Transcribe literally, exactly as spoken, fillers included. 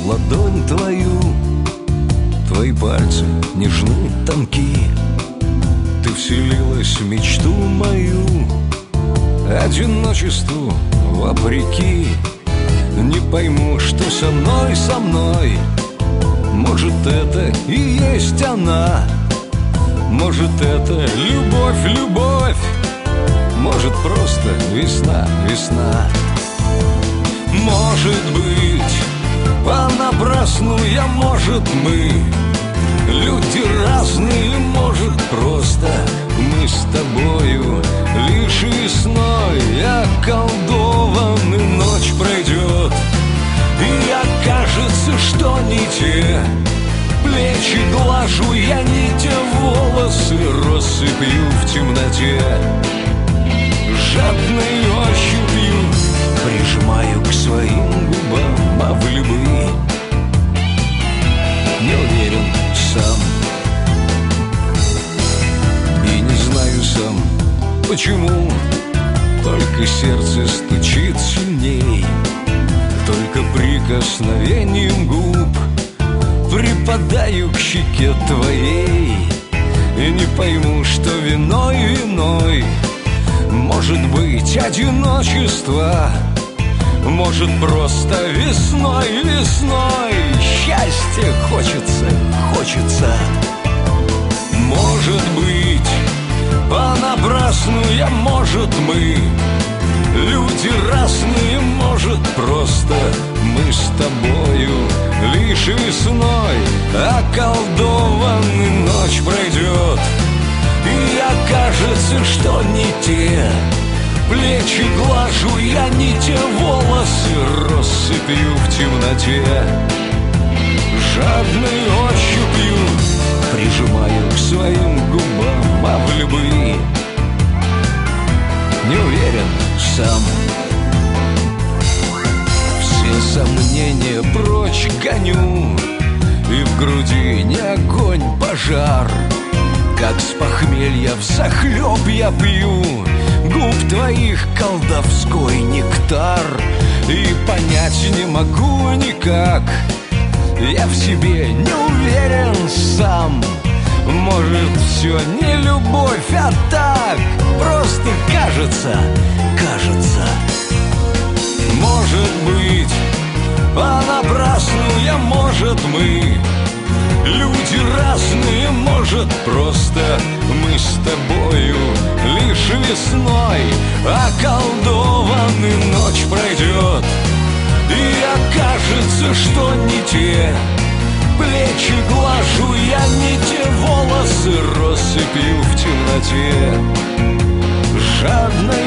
ладонь твою. Твои пальцы нежны, тонки. Ты вселилась в мечту мою. Одиночеству вопреки. Не пойму, что со мной, со мной. Может, это и есть она. Может, это любовь, любовь. Может, просто весна, весна. Может быть, понапрасну я, может, мы люди разные, может, просто мы с тобою лишь весной околдованы. Ночь пройдет, и окажется, что не те плечи глажу я, не те волосы россыпью в темноте. Жадной ощупью прижимаю к своим губам, а в любви не уверен сам. И не знаю сам, почему только сердце стучит сильней. Только прикосновением губ припадаю к щеке твоей. И не пойму, что виной, виной. Может быть, одиночество. Может, просто весной, весной счастье хочется, хочется. Может быть, понапрасну я, может, мы люди разные, может, просто мы с тобою лишь весной околдованы. Ночь пройдет, и окажется, что не те плечи глажу я, не те волосы россыпью в темноте. Жадной ощупью прижимаю к своим губам, а в любви не уверен сам. Все сомнения прочь гоню, и в груди не огонь, пожар. Как с похмелья взахлеб я пью губ твоих колдовской нектар. И понять не могу никак, я в себе не уверен сам. Может, все не любовь, а так просто кажется, кажется. Может быть, понапрасну я, может, мы люди разные, может, просто мы с тобою лишь весной околдованы. Ночь пройдет, и окажется, что не те плечи глажу я, не те волосы россыпью в темноте. Жадной